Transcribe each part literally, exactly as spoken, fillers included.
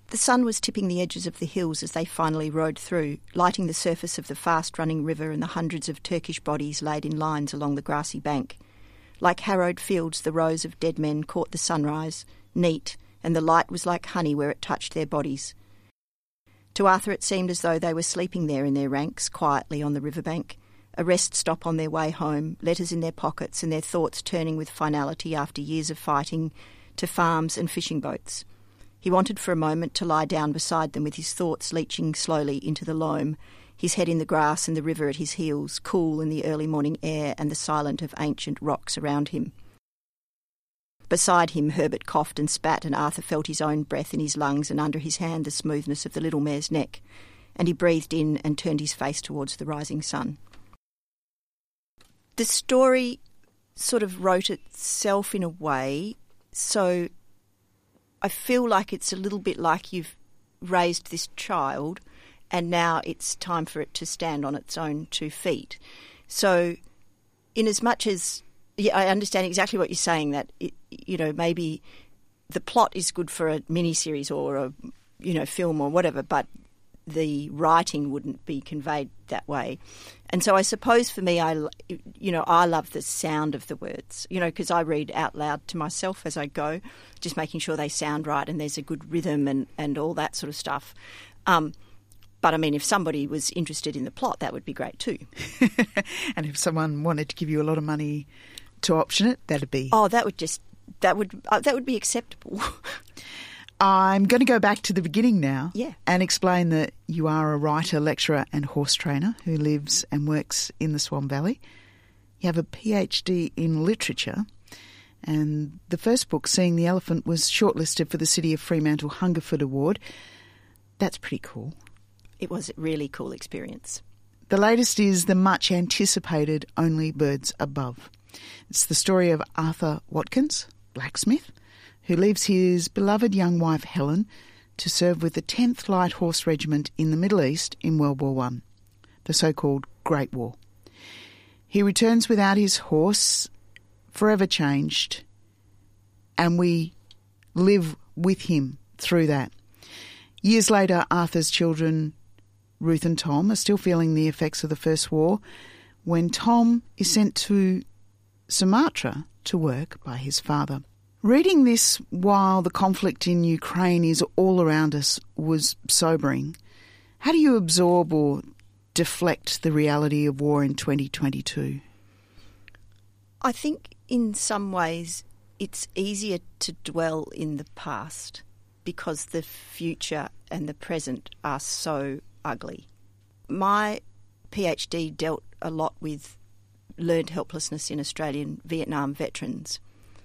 The sun was tipping the edges of the hills as they finally rode through, lighting the surface of the fast-running river and the hundreds of Turkish bodies laid in lines along the grassy bank. Like harrowed fields, the rows of dead men caught the sunrise, neat, and the light was like honey where it touched their bodies. To Arthur it seemed as though they were sleeping there in their ranks, quietly on the riverbank, a rest stop on their way home, letters in their pockets and their thoughts turning with finality after years of fighting to farms and fishing boats. He wanted for a moment to lie down beside them with his thoughts leaching slowly into the loam, his head in the grass and the river at his heels, cool in the early morning air and the silence of ancient rocks around him. Beside him, Herbert coughed and spat, and Arthur felt his own breath in his lungs and under his hand the smoothness of the little mare's neck, and he breathed in and turned his face towards the rising sun. The story sort of wrote itself in a way, so I feel like it's a little bit like you've raised this child and now it's time for it to stand on its own two feet. So in as much as yeah, I understand exactly what you're saying, that, it, you know, maybe the plot is good for a miniseries or a, you know, film or whatever, but the writing wouldn't be conveyed that way. And so I suppose for me, I, you know, I love the sound of the words, you know, because I read out loud to myself as I go, just making sure they sound right and there's a good rhythm and, and all that sort of stuff. Um, but, I mean, if somebody was interested in the plot, that would be great too. And if someone wanted to give you a lot of money to option it, that'd be... Oh, that would just, that would, uh, that would be acceptable. I'm going to go back to the beginning now yeah. and explain that you are a writer, lecturer and horse trainer who lives and works in the Swan Valley. You have a PhD in literature, and the first book, Seeing the Elephant, was shortlisted for the City of Fremantle Hungerford Award. That's pretty cool. It was a really cool experience. The latest is the much-anticipated Only Birds Above. It's the story of Arthur Watkins, blacksmith, who leaves his beloved young wife Helen to serve with the tenth Light Horse Regiment in the Middle East in World War One, the so-called Great War. He returns without his horse, forever changed, and we live with him through that. Years later, Arthur's children, Ruth and Tom, are still feeling the effects of the First War when Tom is sent to Sumatra to work by his father. Reading this while the conflict in Ukraine is all around us was sobering. How do you absorb or deflect the reality of war in twenty twenty-two? I think in some ways it's easier to dwell in the past because the future and the present are so ugly. My PhD dealt a lot with learned helplessness in Australian Vietnam veterans.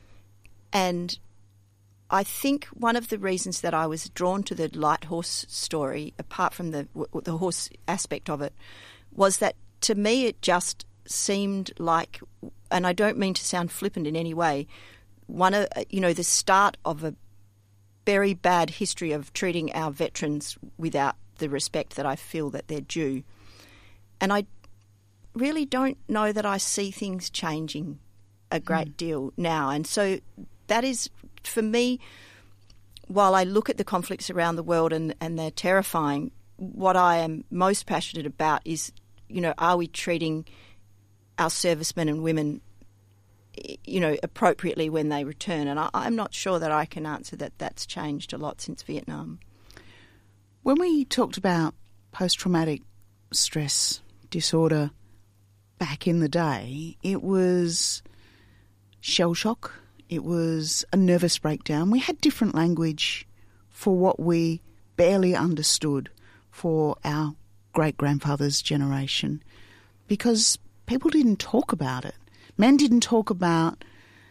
And I think one of the reasons that I was drawn to the light horse story, apart from the the horse aspect of it, was that to me it just seemed like, and I don't mean to sound flippant in any way, one of you know the start of a very bad history of treating our veterans without the respect that I feel that they're due. And I really don't know that I see things changing a great mm. deal now. And so that is, for me, while I look at the conflicts around the world and, and they're terrifying, what I am most passionate about is, you know, are we treating our servicemen and women, you know, appropriately when they return? And I, I'm not sure that I can answer that that's changed a lot since Vietnam. When we talked about post-traumatic stress disorder back in the day, it was shell shock. It was a nervous breakdown. We had different language for what we barely understood for our great-grandfather's generation because people didn't talk about it. Men didn't talk about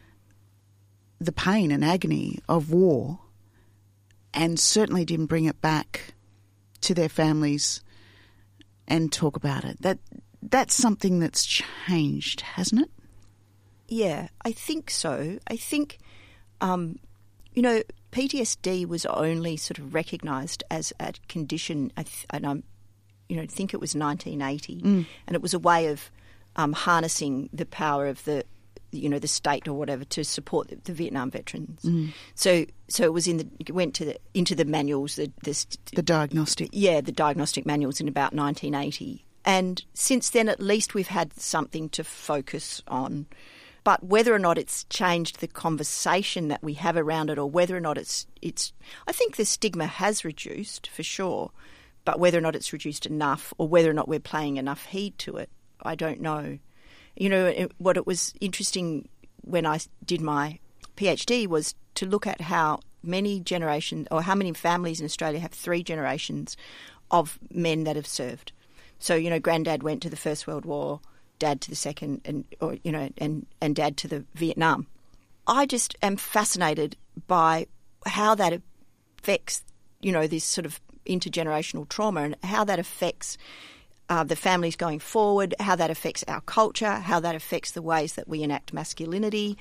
the pain and agony of war and certainly didn't bring it back to their families and talk about it. That that's something that's changed, hasn't it? Yeah, I think so. I think, um, you know, P T S D was only sort of recognised as a condition, and I, you know, think it was nineteen eighty, mm. and it was a way of um, harnessing the power of the you know, the state or whatever to support the, the Vietnam veterans. Mm. So so it was in the it went to the into the manuals, the the, the diagnostic. Yeah, the diagnostic manuals in about nineteen eighty. And since then, at least we've had something to focus on. But whether or not it's changed the conversation that we have around it, or whether or not it's it's, I think the stigma has reduced for sure. But whether or not it's reduced enough, or whether or not we're paying enough heed to it, I don't know. You know, it, what it was interesting when I did my PhD was to look at how many generations, or how many families in Australia have three generations of men that have served. So, you know, granddad went to the First World War, dad to the Second, and or you know, and, and dad to the Vietnam. I just am fascinated by how that affects, you know, this sort of intergenerational trauma, and how that affects uh, the families going forward, how that affects our culture, how that affects the ways that we enact masculinity,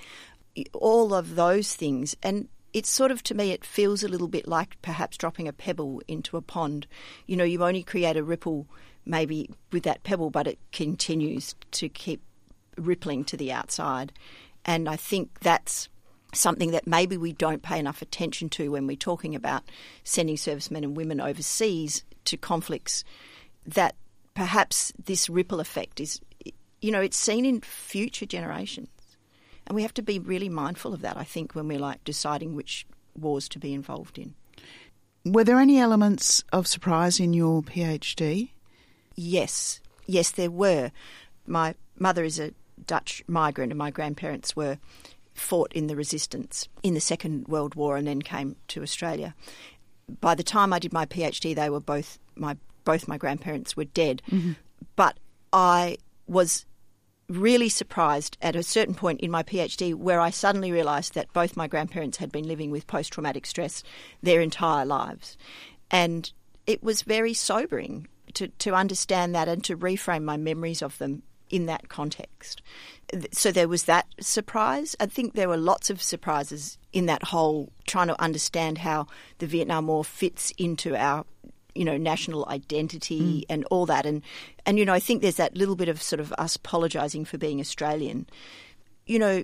all of those things. And it's sort of, to me, it feels a little bit like perhaps dropping a pebble into a pond. You know, you only create a ripple maybe with that pebble, but it continues to keep rippling to the outside. And I think that's something that maybe we don't pay enough attention to when we're talking about sending servicemen and women overseas to conflicts, that perhaps this ripple effect is, you know, it's seen in future generations. And we have to be really mindful of that, I think, when we're like deciding which wars to be involved in. Were there any elements of surprise in your PhD? Yes. Yes, there were. My mother is a Dutch migrant, and my grandparents were fought in the resistance in the Second World War and then came to Australia. By the time I did my PhD, they were both my both my grandparents were dead. Mm-hmm. But I was really surprised at a certain point in my PhD where I suddenly realised that both my grandparents had been living with post-traumatic stress their entire lives. And it was very sobering to, to understand that and to reframe my memories of them in that context. So there was that surprise. I think there were lots of surprises in that whole trying to understand how the Vietnam War fits into our, you know, national identity mm. and all that. And, and, you know, I think there's that little bit of sort of us apologising for being Australian. You know,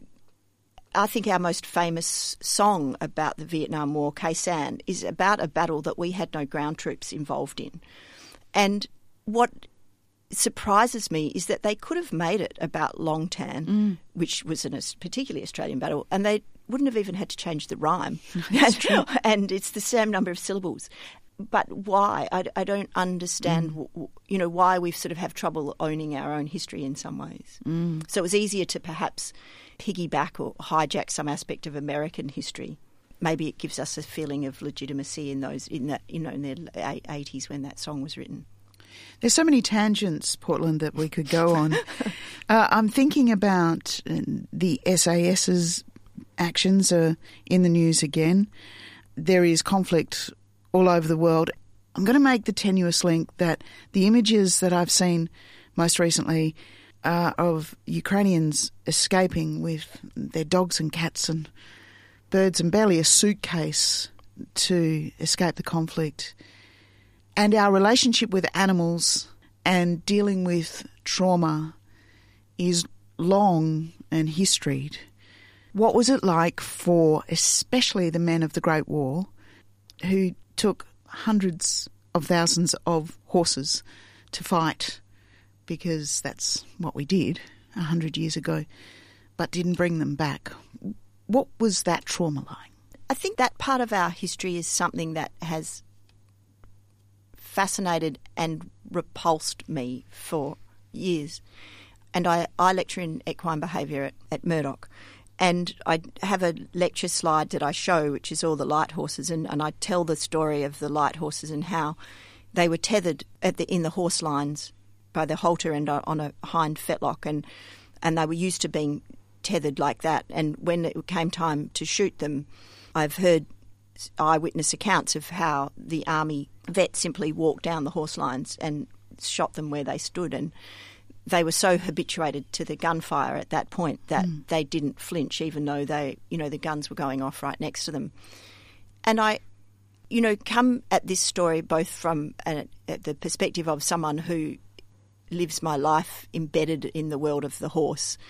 I think our most famous song about the Vietnam War, Khe Sanh, is about a battle that we had no ground troops involved in. And what surprises me is that they could have made it about Long Tan, mm. which was a particularly Australian battle, and they wouldn't have even had to change the rhyme. and, and it's the same number of syllables. But why? I, I don't understand, mm. you know, why we sort of have trouble owning our own history in some ways. Mm. So it was easier to perhaps piggyback or hijack some aspect of American history. Maybe it gives us a feeling of legitimacy in those in that you know in the eighties when that song was written. There's so many tangents, Portland, that we could go on. uh, I'm thinking about the S A S's actions are in the news again. There is conflict all over the world. I'm going to make the tenuous link that the images that I've seen most recently are of Ukrainians escaping with their dogs and cats and birds and barely a suitcase to escape the conflict. And our relationship with animals and dealing with trauma is long and historied. What was it like for especially the men of the Great War who took hundreds of thousands of horses to fight, because that's what we did a hundred years ago, but didn't bring them back? What was that trauma like? I think that part of our history is something that has fascinated and repulsed me for years. And I, I lecture in equine behaviour at, at Murdoch, and I have a lecture slide that I show, which is all the light horses, and, and I tell the story of the light horses and how they were tethered at the, in the horse lines by the halter and on a hind fetlock, and and they were used to being tethered like that. And when it came time to shoot them, I've heard eyewitness accounts of how the army vet simply walked down the horse lines and shot them where they stood, and they were so habituated to the gunfire at that point that mm. they didn't flinch, even though they, you know, the guns were going off right next to them. And I, you know, come at this story both from a, the perspective of someone who lives my life embedded in the world of the horse,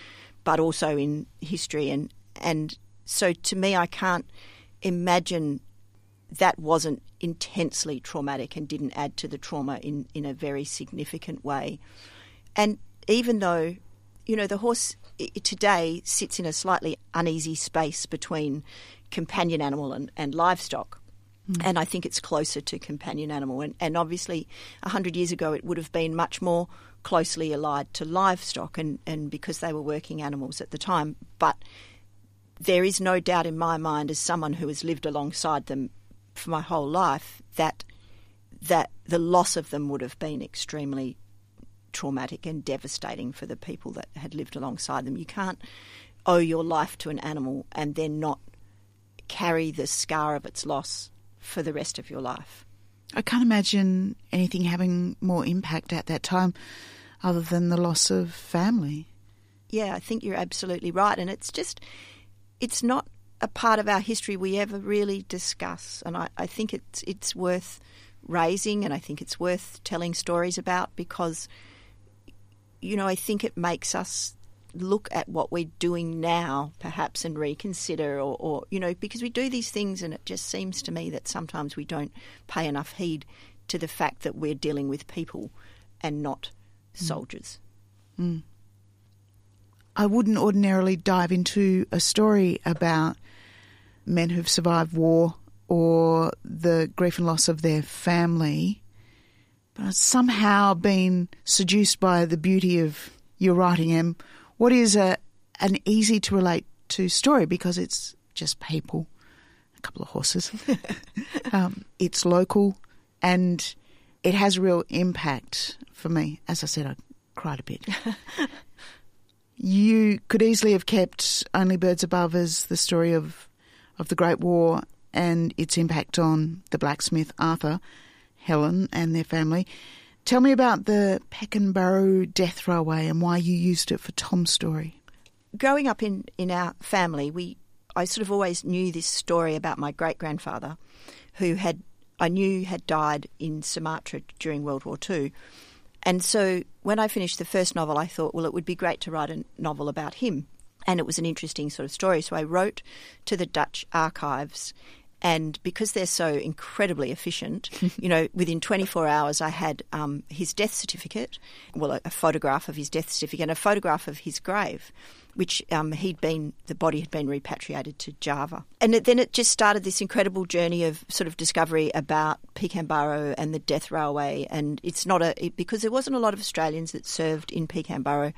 but also in history. And, and so to me, I can't imagine that wasn't intensely traumatic and didn't add to the trauma in, in a very significant way. And even though, you know, the horse today sits in a slightly uneasy space between companion animal and, and livestock, mm. and I think it's closer to companion animal. And, and obviously one hundred years ago it would have been much more closely allied to livestock and, and because they were working animals at the time. But there is no doubt in my mind, as someone who has lived alongside them for my whole life, that that the loss of them would have been extremely traumatic and devastating for the people that had lived alongside them. You can't owe your life to an animal and then not carry the scar of its loss for the rest of your life. I can't imagine anything having more impact at that time other than the loss of family. Yeah, I think you're absolutely right. And it's just, it's not a part of our history we ever really discuss. And I, I think it's it's worth raising, and I think it's worth telling stories about, because, you know, I think it makes us look at what we're doing now perhaps and reconsider, or, or, you know, because we do these things and it just seems to me that sometimes we don't pay enough heed to the fact that we're dealing with people and not mm. soldiers. Mm. I wouldn't ordinarily dive into a story about men who've survived war or the grief and loss of their family, but I've somehow been seduced by the beauty of your writing and what is a an easy to relate to story, because it's just people, a couple of horses. um, it's local and it has real impact for me. As I said, I cried a bit. You could easily have kept Only Birds Above as the story of, of the Great War and its impact on the blacksmith Arthur, Helen and their family. Tell me about the Peckenbarrow Death Railway and why you used it for Tom's story. Growing up in, in our family, we I sort of always knew this story about my great-grandfather, who had I knew had died in Sumatra during World War Two. And so when I finished the first novel, I thought, well, it would be great to write a novel about him. And it was an interesting sort of story. So I wrote to the Dutch archives, and because they're so incredibly efficient, you know, within twenty-four hours I had um, his death certificate, well, a, a photograph of his death certificate and a photograph of his grave, which um, he'd been, the body had been repatriated to Java. And it, then it just started this incredible journey of sort of discovery about Pekanbaru and the Death Railway. And it's not a, it, because there wasn't a lot of Australians that served in Pekanbaru,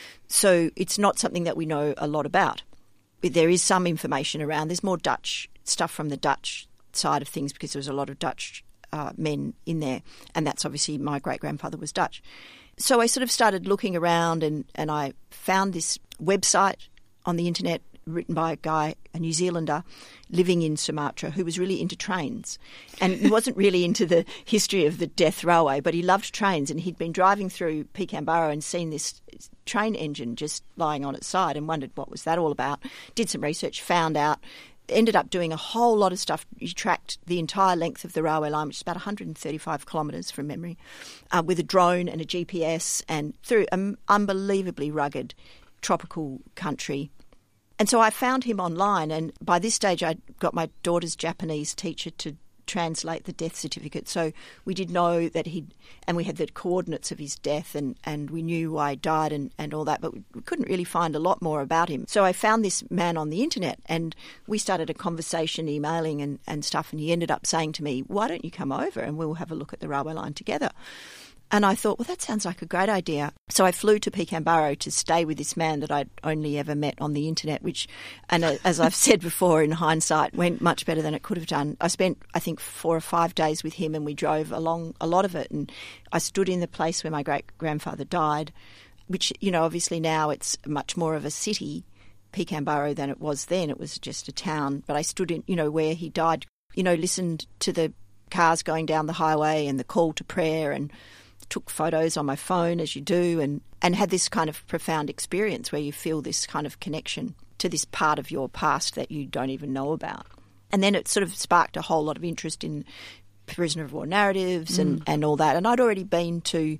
so it's not something that we know a lot about. But there is some information around. There's more Dutch stuff from the Dutch side of things because there was a lot of Dutch uh, men in there. And that's obviously, my great-grandfather was Dutch. So I sort of started looking around and, and I found this website on the internet written by a guy, a New Zealander, living in Sumatra, who was really into trains. And he wasn't really into the history of the Death Railway, but he loved trains. And he'd been driving through Pekanbaru and seen this train engine just lying on its side and wondered what was that all about. Did some research, found out, ended up doing a whole lot of stuff. He tracked the entire length of the railway line, which is about one hundred thirty-five kilometres from memory, uh, with a drone and a G P S, and through an unbelievably rugged tropical country. And so I found him online, and by this stage I'd got my daughter's Japanese teacher to translate the death certificate. So we did know that he'd, and we had the coordinates of his death, and, and we knew why he died and, and all that, but we couldn't really find a lot more about him. So I found this man on the internet, and we started a conversation, emailing and, and stuff, and he ended up saying to me, why don't you come over and we'll have a look at the railway line together? And I thought, well, that sounds like a great idea. So I flew to Pekanbaru to stay with this man that I'd only ever met on the internet, which, and as I've said before, in hindsight, went much better than it could have done. I spent, I think, four or five days with him, and we drove along a lot of it. And I stood in the place where my great-grandfather died, which, you know, obviously now it's much more of a city, Pekanbaru, than it was then. It was just a town. But I stood in, you know, where he died, you know, listened to the cars going down the highway and the call to prayer, and took photos on my phone, as you do, and, and had this kind of profound experience where you feel this kind of connection to this part of your past that you don't even know about. And then it sort of sparked a whole lot of interest in prisoner of war narratives and, mm. and all that. And I'd already been to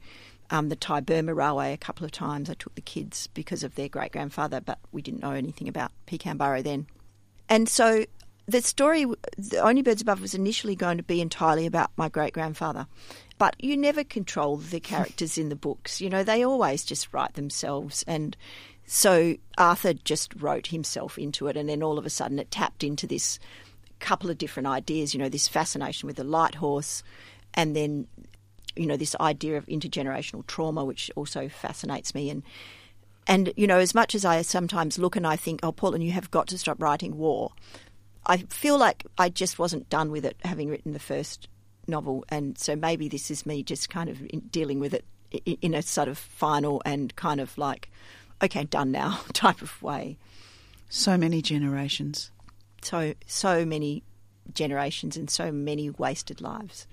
um, the Thai-Burma Railway a couple of times. I took the kids because of their great-grandfather, but we didn't know anything about Pekanbaru then. And so the story, The Only Birds Above, was initially going to be entirely about my great-grandfather. But you never control the characters in the books. You know, they always just write themselves. And so Arthur just wrote himself into it, and then all of a sudden it tapped into this couple of different ideas, you know, this fascination with the light horse, and then, you know, this idea of intergenerational trauma, which also fascinates me. And, and you know, as much as I sometimes look and I think, oh, Portland, you have got to stop writing war, I feel like I just wasn't done with it, having written the first novel, and so maybe this is me just kind of dealing with it in a sort of final and kind of like, okay, done now type of way. So many generations. So, so many generations and so many wasted lives.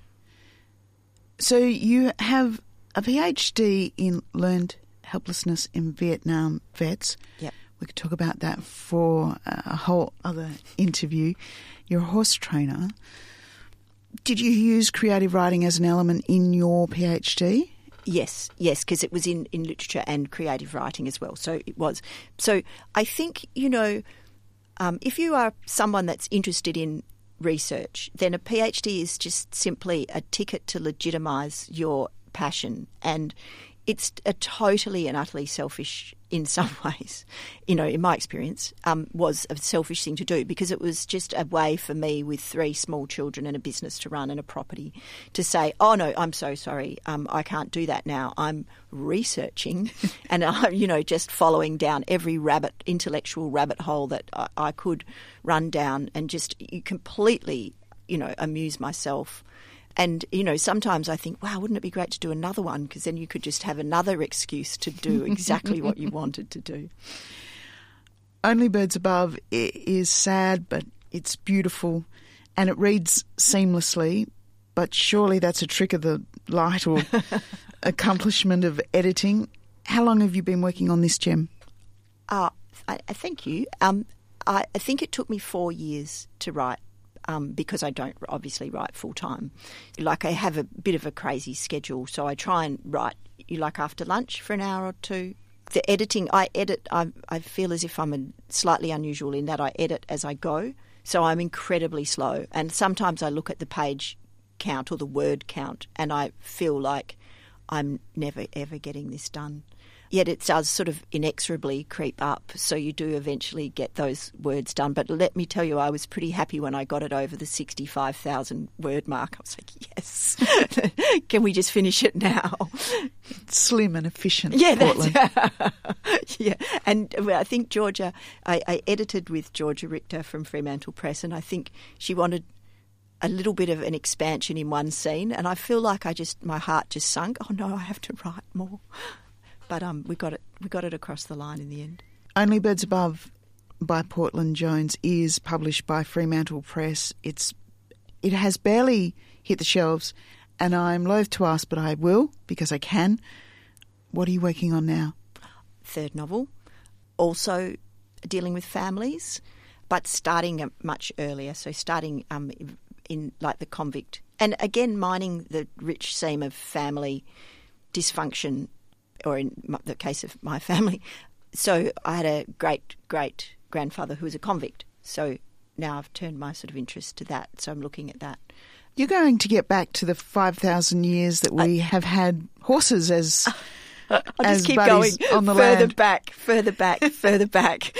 So you have a PhD in learned helplessness in Vietnam vets. Yep. We could talk about that for a whole other interview. You're a horse trainer. Did you use creative writing as an element in your PhD? Yes, yes, because it was in, in literature and creative writing as well. So it was. So I think, you know, um, if you are someone that's interested in research, then a PhD is just simply a ticket to legitimise your passion. And it's a totally and utterly selfish, in some ways, you know, in my experience, um, was a selfish thing to do, because it was just a way for me, with three small children and a business to run and a property, to say, oh, no, I'm so sorry, um, I can't do that now. I'm researching and, uh, you know, just following down every rabbit, intellectual rabbit hole that I, I could run down, and just completely, you know, amuse myself. And, you know, sometimes I think, wow, wouldn't it be great to do another one? Because then you could just have another excuse to do exactly what you wanted to do. Only Birds Above is sad, but it's beautiful, and it reads seamlessly. But surely that's a trick of the light or accomplishment of editing. How long have you been working on this gem? Uh, I, I thank you. Um, I, I think it took me four years to write. Um, because I don't obviously write full time. Like, I have a bit of a crazy schedule, so I try and write, you like after lunch for an hour or two. The editing, I edit, I, I feel as if I'm a, slightly unusual in that I edit as I go, so I'm incredibly slow. And sometimes I look at the page count or the word count and I feel like I'm never ever getting this done. Yet it does sort of inexorably creep up, so you do eventually get those words done. But let me tell you, I was pretty happy when I got it over the sixty-five thousand word mark. I was like, yes, can we just finish it now? It's slim and efficient, yeah, Portland. That's, yeah, and I think Georgia, I, I edited with Georgia Richter from Fremantle Press, and I think she wanted a little bit of an expansion in one scene, and I feel like I just, my heart just sunk. Oh no, I have to write more. But um, we got it. We got it across the line in the end. Only Birds Above by Portland Jones is published by Fremantle Press. It's it has barely hit the shelves, and I'm loath to ask, but I will because I can. What are you working on now? Third novel, also dealing with families, but starting much earlier. So starting um, in like the convict, and again mining the rich seam of family dysfunction. Or in the case of my family. So I had a great, great grandfather who was a convict. So now I've turned my sort of interest to that. So I'm looking at that. You're going to get back to the five thousand years that we uh, have had horses as I'll as just keep buddies going on the further land. back, further back, further back,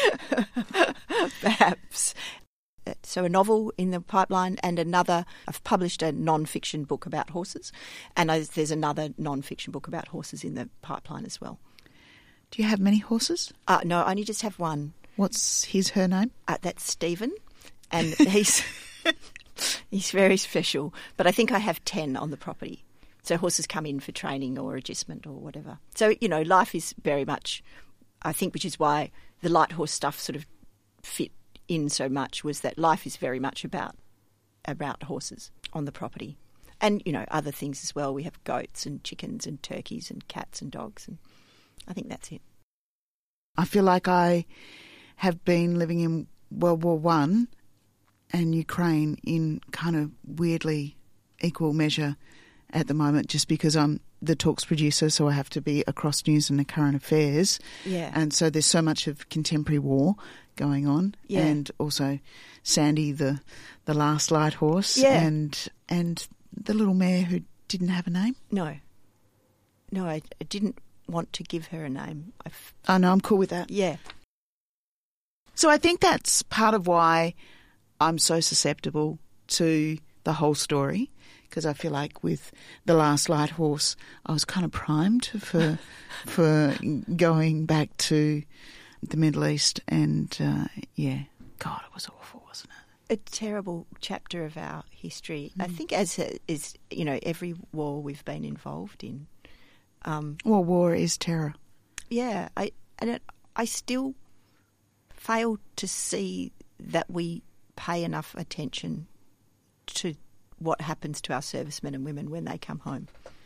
perhaps. So a novel in the pipeline, and another, I've published a non-fiction book about horses, and I, there's another non-fiction book about horses in the pipeline as well. Do you have many horses? Uh, no, I only just have one. What's his, her name? Uh, that's Stephen, and he's he's very special, but I think I have ten on the property. So horses come in for training or adjustment or whatever. So, you know, life is very much, I think, which is why the light horse stuff sort of fit in so much, was that life is very much about about horses on the property, and you know, other things as well. We have goats and chickens and turkeys and cats and dogs, and I think that's it. I feel like I have been living in World War One and Ukraine in kind of weirdly equal measure at the moment, just because I'm the Talks producer, so I have to be across news and the current affairs. Yeah. And so there's so much of contemporary war going on. Yeah. And also Sandy, the the last light horse. Yeah. And, and the little mare who didn't have a name. No. No, I, I didn't want to give her a name. I've, Oh, no, I'm cool with that. yeah. So I think that's part of why I'm so susceptible to the whole story, because I feel like with The Last Light Horse, I was kind of primed for for going back to the Middle East, and uh, yeah, God, it was awful, wasn't it? A terrible chapter of our history. Mm. I think as is, you know, every war we've been involved in. Um, well, war is terror. Yeah, I and it, I still fail to see that we pay enough attention to what happens to our servicemen and women when they come home.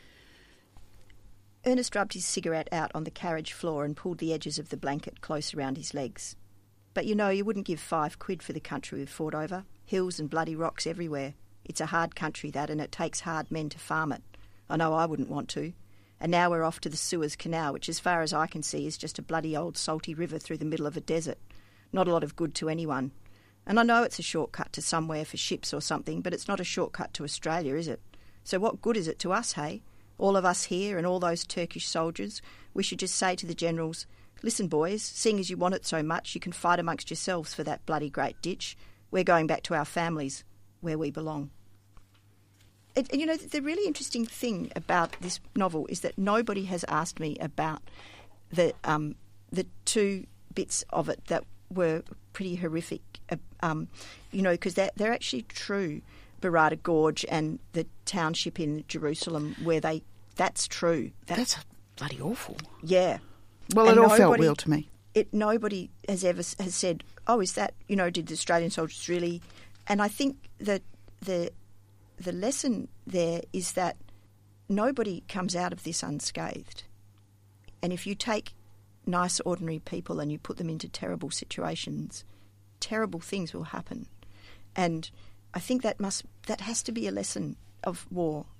Ernest rubbed his cigarette out on the carriage floor and pulled the edges of the blanket close around his legs. But you know, you wouldn't give five quid for the country we've fought over. Hills and bloody rocks everywhere. It's a hard country, that, and it takes hard men to farm it. I know I wouldn't want to. And now we're off to the Suez Canal, which as far as I can see is just a bloody old salty river through the middle of a desert. Not a lot of good to anyone. And I know it's a shortcut to somewhere for ships or something, but it's not a shortcut to Australia, is it? So what good is it to us, hey? All of us here and all those Turkish soldiers, we should just say to the generals, listen, boys, seeing as you want it so much, you can fight amongst yourselves for that bloody great ditch. We're going back to our families, where we belong. It, you know, the really interesting thing about this novel is that nobody has asked me about the um, the two bits of it that were pretty horrific, uh, um, you know, because they're, they're actually true. Barada Gorge and the township in Jerusalem where they, that's true. That, That's bloody awful. Yeah. Well, And it all felt nobody- real to me. It nobody has ever s- has said, oh, is that, you know, did the Australian soldiers really? And I think that the the lesson there is that nobody comes out of this unscathed. And if you take nice, ordinary people and you put them into terrible situations, terrible things will happen. And I think that must that has to be a lesson of war,